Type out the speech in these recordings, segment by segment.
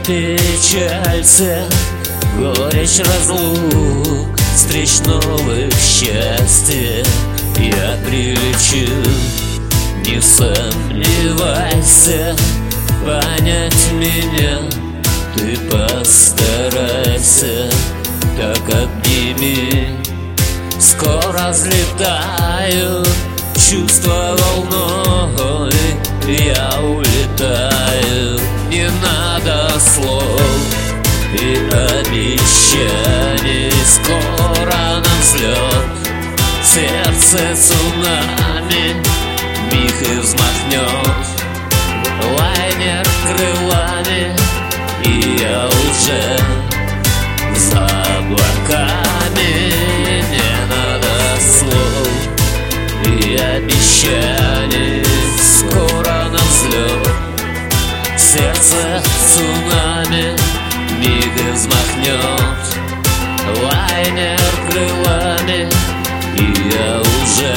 печалься, горечь разлук, встреч новых счастья я прилечу. Не сомневайся, понять меня ты постарайся, так обними. Скоро взлетаю, чувства волной, я улетаю. Не надо слов и обещаний, скоро нам взлет. Сердце цунами миг и взмахнет, лайнер крылами, и я уже за облаками. Не надо слов и обещаний, скоро нам взлет. Сердце цунами миг и взмахнет, лайнер крылами, и я уже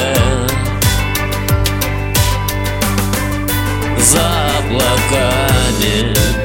за облаками.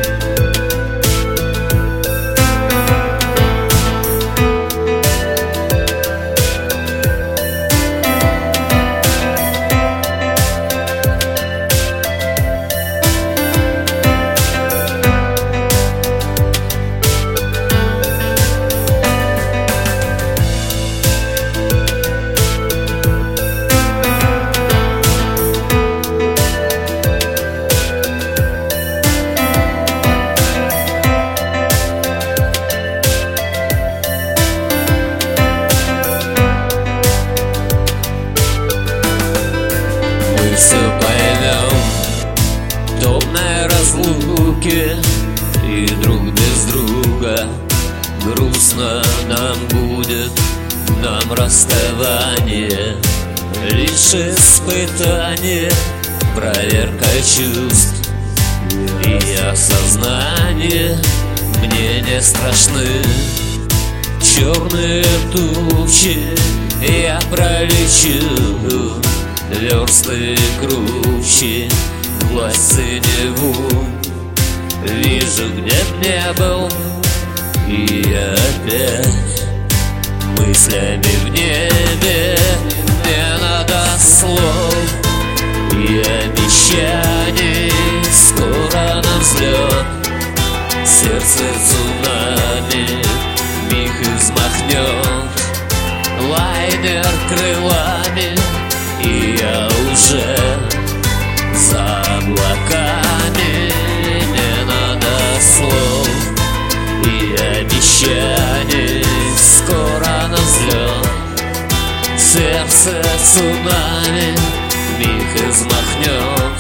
Все поймем в томной разлуке, и друг без друга грустно нам будет, нам расставание лишь испытание, проверка чувств и осознание. Мне не страшны черные тучи, я пролечу версты круче, власть синеву вижу, где б не был, и я опять мыслями в небе. Не надо слов и обещаний, скоро нам взлет. Сердце цунами миг и взмахнет, лайнер крылами, и я уже за облаками. Не надо слов и обещаний, скоро нам взлет. Сердце цунами миг и взмахнет,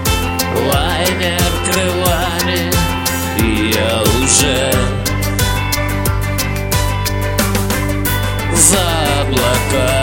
лайнер крылами, и я уже за облаками.